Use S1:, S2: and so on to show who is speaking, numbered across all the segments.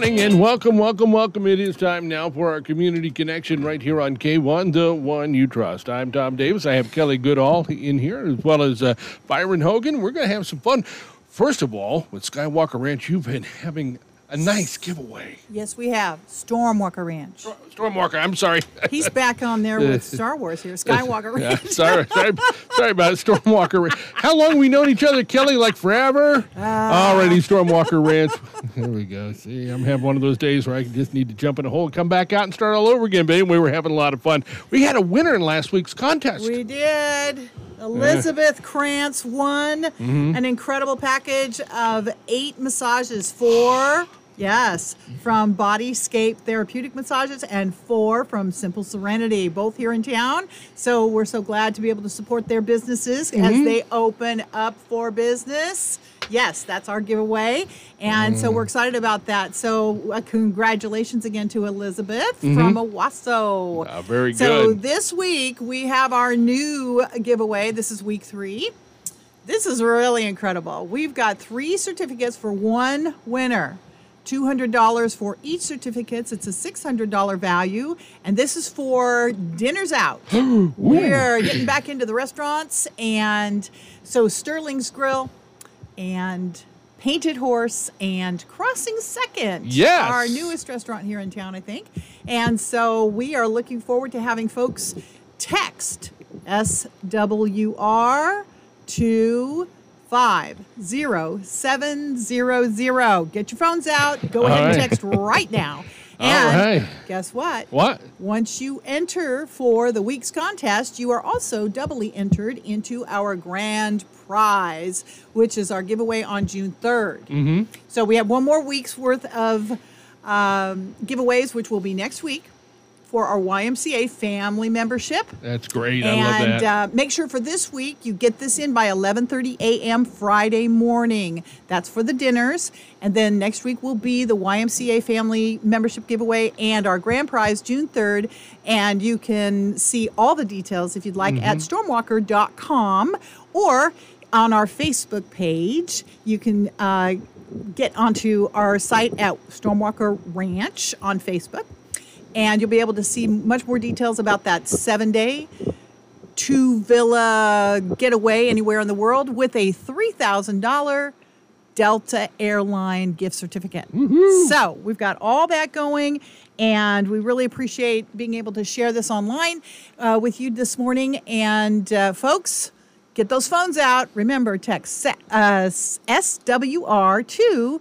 S1: morning and welcome. It is time now for our community connection right here on K1, the one you trust. I'm Tom Davis. I have Kelly Goodall in here as well as Byron Hogan. We're going to have some fun. First of all, with Skywalker Ranch, you've been having a nice giveaway.
S2: Yes, we have. Stormwalker Ranch.
S1: Stormwalker, I'm sorry.
S2: He's back on there with Star Wars here. Skywalker Ranch.
S1: Yeah, sorry about it, Stormwalker Ranch. How long have we known each other, Kelly? Like forever? Already Stormwalker Ranch. There we go. See, I'm having one of those days where I just need to jump in a hole and come back out and start all over again, babe. We were having a lot of fun. We had a winner in last week's contest.
S2: We did. Elizabeth Krantz won an incredible package of 8 massages from Bodyscape Therapeutic Massages and 4 from Simple Serenity, both here in town. So we're so glad to be able to support their businesses as they open up for business. Yes, that's our giveaway. And so we're excited about that. So congratulations again to Elizabeth from Owasso.
S1: Very good.
S2: So this week we have our new giveaway. This is week 3. This is really incredible. We've got 3 certificates for one winner. $200 for each certificate. It's a $600 value. And this is for dinners out. We're getting back into the restaurants. And so Sterling's Grill and Painted Horse and Crossing Second.
S1: Yes.
S2: Our newest restaurant here in town, I think. And so we are looking forward to having folks text SWR to 50700. Get your phones out. Go ahead and text right now. And guess what?
S1: What?
S2: Once you enter for the week's contest, you are also doubly entered into our grand prize, which is our giveaway on June 3rd. So we have one more week's worth of giveaways, which will be next week, for our YMCA family membership.
S1: That's great. I love that.
S2: And make sure for this week you get this in by 11:30 a.m. Friday morning. That's for the dinners. And then next week will be the YMCA family membership giveaway and our grand prize June 3rd. And you can see all the details if you'd like at stormwalker.com or on our Facebook page. You can get onto our site at Stormwalker Ranch on Facebook. And you'll be able to see much more details about that 7-day, 2-villa getaway anywhere in the world with a $3,000 Delta Airline gift certificate. So we've got all that going, and we really appreciate being able to share this online with you this morning. And folks, get those phones out. Remember, text SWR to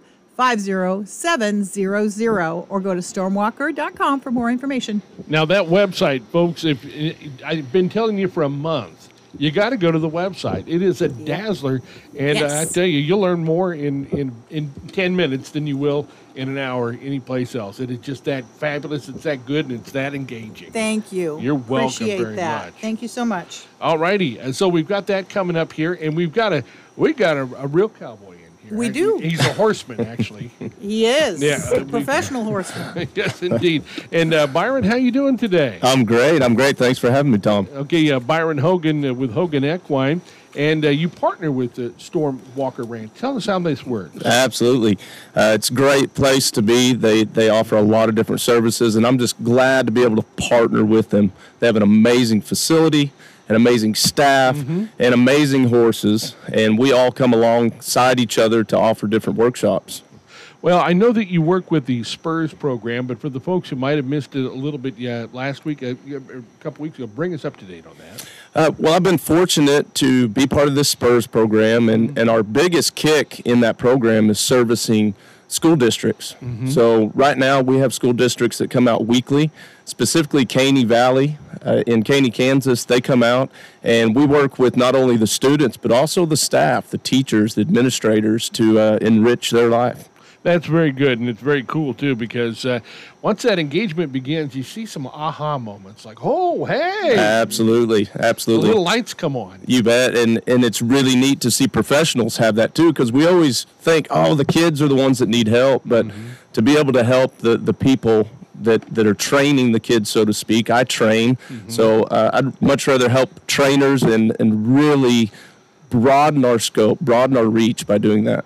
S2: 50700 or go to stormwalker.com for more information.
S1: Now that website, folks, if I've been telling you for a month, you got to go to the website. It is a dazzler, and I tell you, you'll learn more in 10 minutes than you will in an hour anyplace else. It is just that fabulous, it's that good, and it's that engaging.
S2: Thank you.
S1: You're welcome.
S2: Appreciate
S1: very
S2: that.
S1: much.
S2: Thank you so much.
S1: All righty, and so we've got that coming up here, and we got a real cowboy.
S2: We do.
S1: He's a horseman, actually.
S2: He is.
S1: Yeah,
S2: a professional horseman.
S1: Yes, indeed. And Byron, how you doing today?
S3: I'm great. Thanks for having me, Tom.
S1: Okay, Byron Hogan with Hogan Equine, and you partner with Stormwalker Ranch. Tell us how this works.
S3: Absolutely. It's a great place to be. They offer a lot of different services, and I'm just glad to be able to partner with them. They have an amazing facility, an amazing staff, and amazing horses, and we all come alongside each other to offer different workshops.
S1: Well, I know that you work with the Spurs program, but for the folks who might have missed it a little bit last week, a couple weeks ago, bring us up to date on that.
S3: Well, I've been fortunate to be part of this Spurs program, and our biggest kick in that program is servicing school districts. So right now we have school districts that come out weekly, specifically Caney Valley in Caney, Kansas. They come out, and we work with not only the students but also the staff, the teachers, the administrators to enrich their life.
S1: That's very good, and it's very cool, too, because once that engagement begins, you see some aha moments, like, oh, hey!
S3: Absolutely.
S1: The little lights come on.
S3: You bet, and it's really neat to see professionals have that, too, because we always think, oh, the kids are the ones that need help, but to be able to help the people that are training the kids, so to speak, I train, so I'd much rather help trainers and really broaden our scope, broaden our reach by doing that.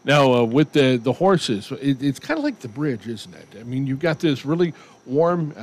S1: Now, with the horses, it's kind of like the bridge, isn't it? I mean, you've got this really warm,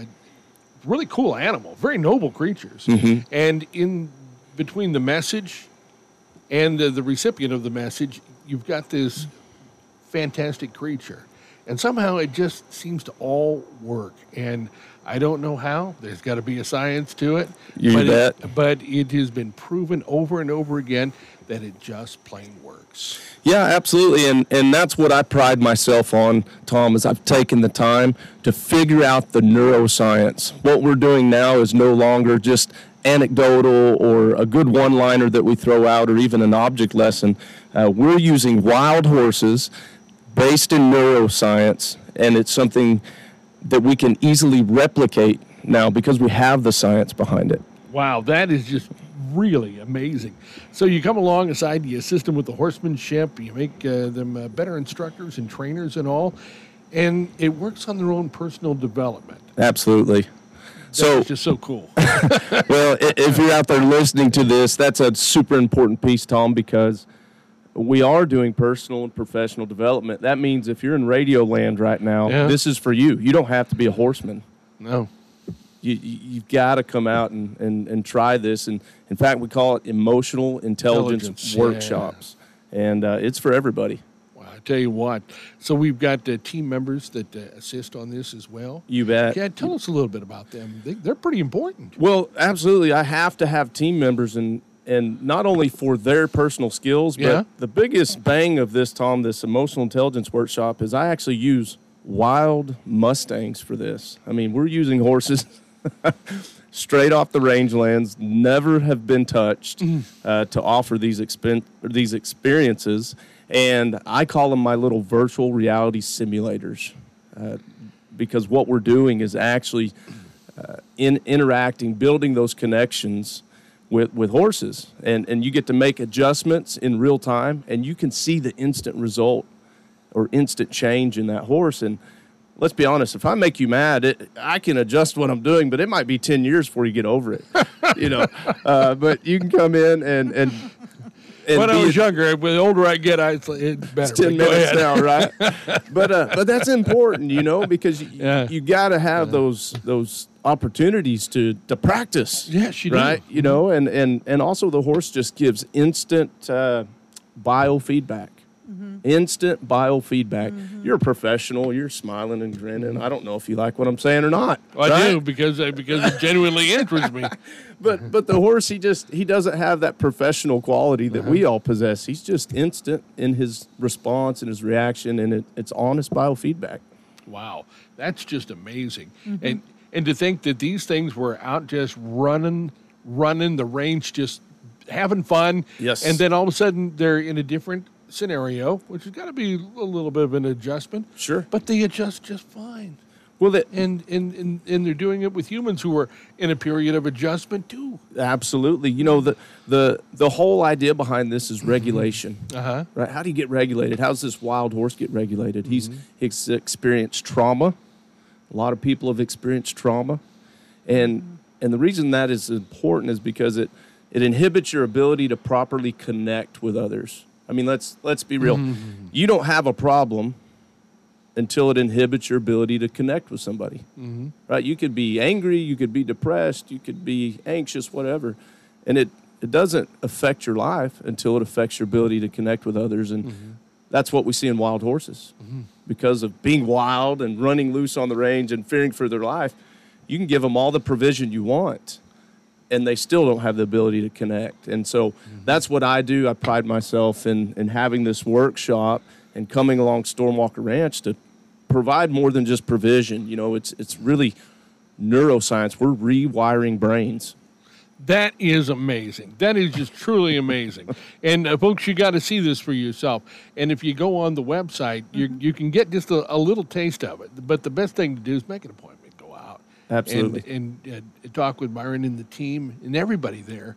S1: really cool animal, very noble creatures. And in between the message and the recipient of the message, you've got this fantastic creature. And somehow it just seems to all work. And I don't know how. There's got to be a science to it.
S3: You bet.
S1: But it has been proven over and over again that it just plain works.
S3: Yeah, absolutely. And that's what I pride myself on, Tom, is I've taken the time to figure out the neuroscience. What we're doing now is no longer just anecdotal or a good one-liner that we throw out or even an object lesson. We're using wild horses based in neuroscience, and it's something that we can easily replicate now because we have the science behind it.
S1: Wow, that is just really amazing. So you come alongside, you assist them with the horsemanship, you make them better instructors and trainers and all, and it works on their own personal development.
S3: Absolutely.
S1: That's just so cool.
S3: Well, if you're out there listening to this, that's a super important piece, Tom, because we are doing personal and professional development. That means if you're in radio land right now, this is for you. You don't have to be a horseman.
S1: No.
S3: You've got to come out and try this. And in fact, we call it emotional intelligence workshops. And it's for everybody.
S1: Wow, I tell you what. So we've got team members that assist on this as well.
S3: You bet.
S1: Yeah, tell us a little bit about them. They're pretty important.
S3: Well, absolutely. I have to have team members, and not only for their personal skills, but the biggest bang of this, Tom, this emotional intelligence workshop, is I actually use wild Mustangs for this. I mean, we're using horses straight off the rangelands, never have been touched, to offer these experiences. And I call them my little virtual reality simulators, because what we're doing is actually interacting, building those connections with horses. And you get to make adjustments in real time, and you can see the instant result or instant change in that horse. And let's be honest, if I make you mad, I can adjust what I'm doing, but it might be 10 years before you get over it, but you can come in and
S1: when I was younger, the older I get, it's better.
S3: It's 10 minutes now, right? But that's important, because you got to have those opportunities to practice.
S1: Yes, you do.
S3: Right? And also the horse just gives instant biofeedback. Instant biofeedback. You're a professional. You're smiling and grinning. I don't know if you like what I'm saying or not.
S1: Well, I do because it genuinely interests me.
S3: But the horse, he doesn't have that professional quality that we all possess. He's just instant in his response and his reaction, and it's honest biofeedback.
S1: Wow, that's just amazing. And to think that these things were out just running the range, just having fun.
S3: Yes.
S1: And then all of a sudden they're in a different scenario, which has got to be a little bit of an adjustment.
S3: Sure.
S1: But they adjust just fine.
S3: Well,
S1: and they're doing it with humans who are in a period of adjustment too.
S3: Absolutely. The whole idea behind this is regulation. Right? How do you get regulated? How does this wild horse get regulated? He's experienced trauma. A lot of people have experienced trauma, and the reason that is important is because it inhibits your ability to properly connect with others. I mean, let's be real. You don't have a problem until it inhibits your ability to connect with somebody, right? You could be angry, you could be depressed, you could be anxious, whatever, and it doesn't affect your life until it affects your ability to connect with others, and that's what we see in wild horses. Because of being wild and running loose on the range and fearing for their life, you can give them all the provision you want, and they still don't have the ability to connect. And so that's what I do. I pride myself in having this workshop and coming along Stormwalker Ranch to provide more than just provision. It's really neuroscience. We're rewiring brains.
S1: That is amazing. That is just truly amazing. And folks, you got to see this for yourself. And if you go on the website, you can get just a little taste of it. But the best thing to do is make an appointment, go out.
S3: Absolutely.
S1: And talk with Byron and the team and everybody there,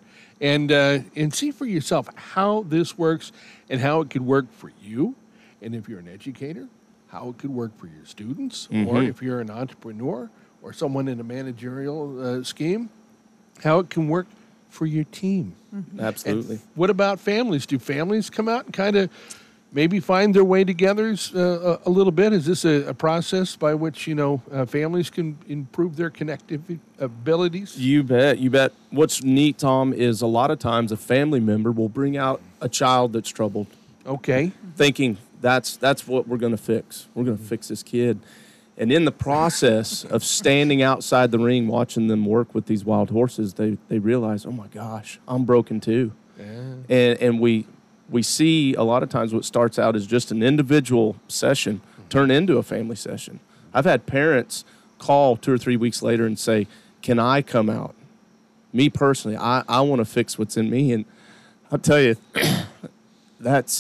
S1: and see for yourself how this works and how it could work for you. And if you're an educator, how it could work for your students, or if you're an entrepreneur or someone in a managerial scheme, how it can work for your team.
S3: Absolutely.
S1: And what about families? Do families come out and kind of maybe find their way together a little bit? Is this a process by which, families can improve their connective abilities?
S3: You bet. You bet. What's neat, Tom, is a lot of times a family member will bring out a child that's troubled.
S1: Okay.
S3: Thinking that's what we're going to fix. We're going to fix this kid. And in the process of standing outside the ring, watching them work with these wild horses, they realize, oh my gosh, I'm broken too. Yeah. And we see a lot of times what starts out as just an individual session turn into a family session. I've had parents call 2 or 3 weeks later and say, can I come out? Me personally, I want to fix what's in me. And I'll tell you, that's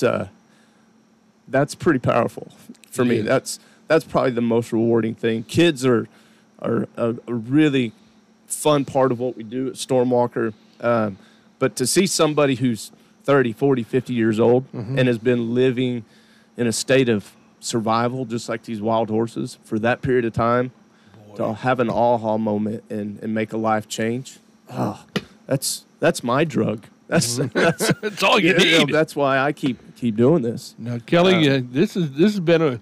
S3: pretty powerful for me. That's probably the most rewarding thing. Kids are a really fun part of what we do at Stormwalker. But to see somebody who's 30, 40, 50 years old and has been living in a state of survival, just like these wild horses, for that period of time, to have an aha moment and make a life change, that's my drug. That's
S1: all you need.
S3: That's why I keep doing this.
S1: Now, Kelly, this has been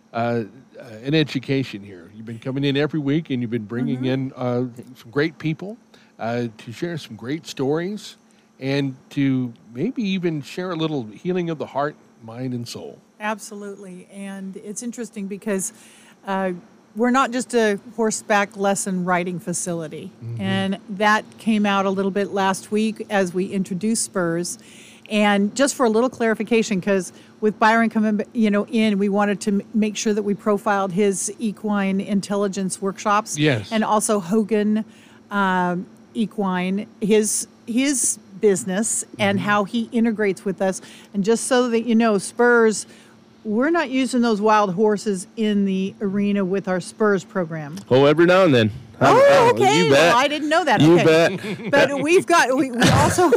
S1: an education here. You've been coming in every week, and you've been bringing in some great people to share some great stories, and to maybe even share a little healing of the heart, mind, and soul.
S2: Absolutely. And it's interesting because we're not just a horseback lesson riding facility. And that came out a little bit last week as we introduced Spurs. And just for a little clarification, because with Byron coming, in, we wanted to make sure that we profiled his equine intelligence workshops.
S1: Yes.
S2: And also Hogan Equine, his business and how he integrates with us. And just so that Spurs, we're not using those wild horses in the arena with our Spurs program.
S3: Oh, every now and then.
S2: Oh, okay.
S3: You bet.
S2: Well, I didn't know that.
S3: You
S2: okay.
S3: bet.
S2: But we also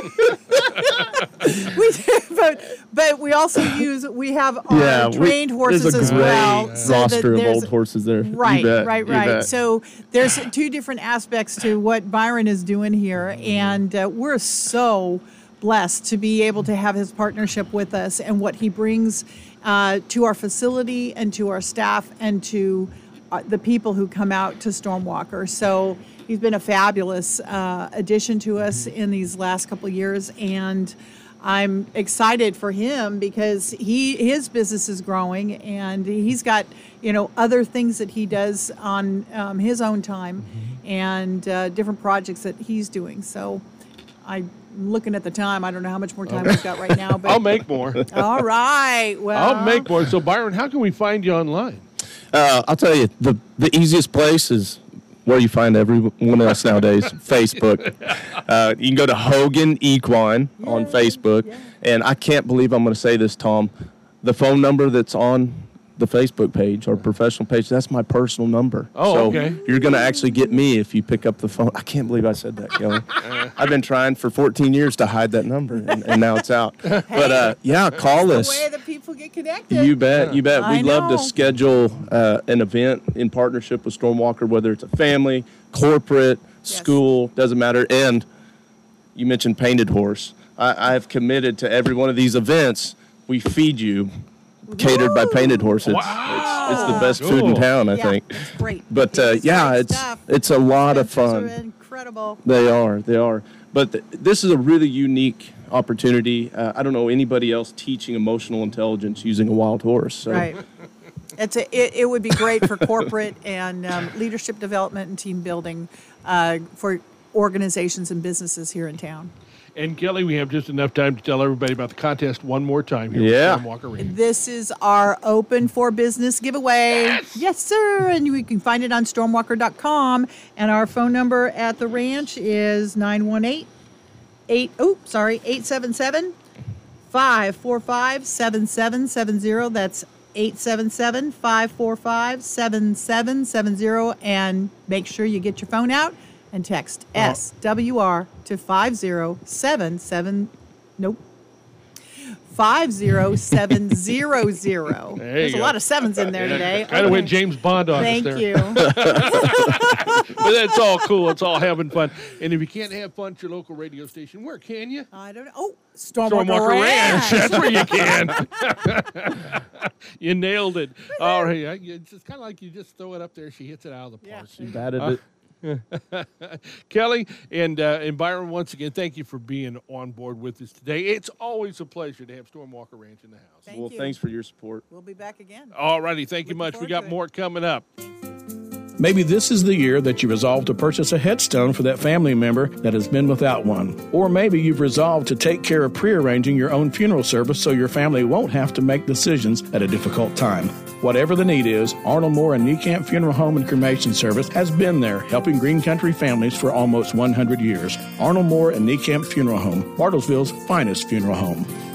S2: we also we have our trained horses as well.
S3: There's a great roster of old horses there.
S2: Right,
S3: you bet.
S2: right.
S3: You bet.
S2: So there's two different aspects to what Byron is doing here, and we're so blessed to be able to have his partnership with us and what he brings to our facility and to our staff and to the people who come out to Stormwalker. So he's been a fabulous addition to us in these last couple of years, and I'm excited for him because his business is growing, and he's got other things that he does on his own time, and different projects that he's doing. So I'm looking at the time. I don't know how much more time we've got right now, but
S1: I'll make more.
S2: All right. Well,
S1: I'll make more. So Byron, how can we find you online?
S3: I'll tell you, the easiest place is where you find everyone else nowadays, Facebook. You can go to Hogan Equine on Facebook. And I can't believe I'm going to say this, Tom. The phone number that's on the Facebook page, our professional page, that's my personal number.
S1: Oh,
S3: so
S1: okay.
S3: You're going to actually get me if you pick up the phone. I can't believe I said that, Kelly. I've been trying for 14 years to hide that number, and now it's out. But, call us.
S2: the way that people get connected.
S3: You bet, you bet.
S2: I
S3: We'd love to
S2: know.
S3: schedule an event in partnership with Stormwalker, whether it's a family, corporate, school, doesn't matter. And you mentioned Painted Horse. I've committed to every one of these events, we feed you catered by Painted Horse. It's the best food in town, I think.
S2: It's great.
S3: But it's a lot of fun.
S2: Are incredible.
S3: They are. But this is a really unique opportunity. I don't know anybody else teaching emotional intelligence using a wild horse. So.
S2: Right. It would be great for corporate and leadership development and team building for organizations and businesses here in town.
S1: And Kelly, we have just enough time to tell everybody about the contest one more time here at Stormwalker Arena.
S2: This is our Open for Business giveaway. Yes, sir. And you can find it on stormwalker.com. And our phone number at the ranch is 877-545-7770. That's 877-545-7770. And make sure you get your phone out and text SWR to 5077. Nope. 50700. There's a lot of sevens in there today.
S1: Kind of went James Bond on us there.
S2: Thank you.
S1: But But that's all cool. It's all having fun. And if you can't have fun at your local radio station, where can you?
S2: I don't know. Oh, Stormwalker
S1: Stormwalker
S2: Ranch.
S1: Ranch. That's where you can. You nailed it. All right. It's kind of like you just throw it up there. She hits it out of the park.
S3: She batted it.
S1: Kelly and Byron, once again, thank you for being on board with us today. It's always a pleasure to have Stormwalker Ranch in the house.
S2: Thank you.
S3: Thanks for your support.
S2: We'll be back again.
S1: All righty. Thank you
S2: Looking
S1: much. We
S2: forward
S1: got
S2: to it.
S1: more coming up.
S4: Maybe this is the year that you resolve to purchase a headstone for that family member that has been without one. Or maybe you've resolved to take care of prearranging your own funeral service so your family won't have to make decisions at a difficult time. Whatever the need is, Arnold Moore and Niekamp Funeral Home and Cremation Service has been there helping Green Country families for almost 100 years. Arnold Moore and Niekamp Funeral Home, Bartlesville's finest funeral home.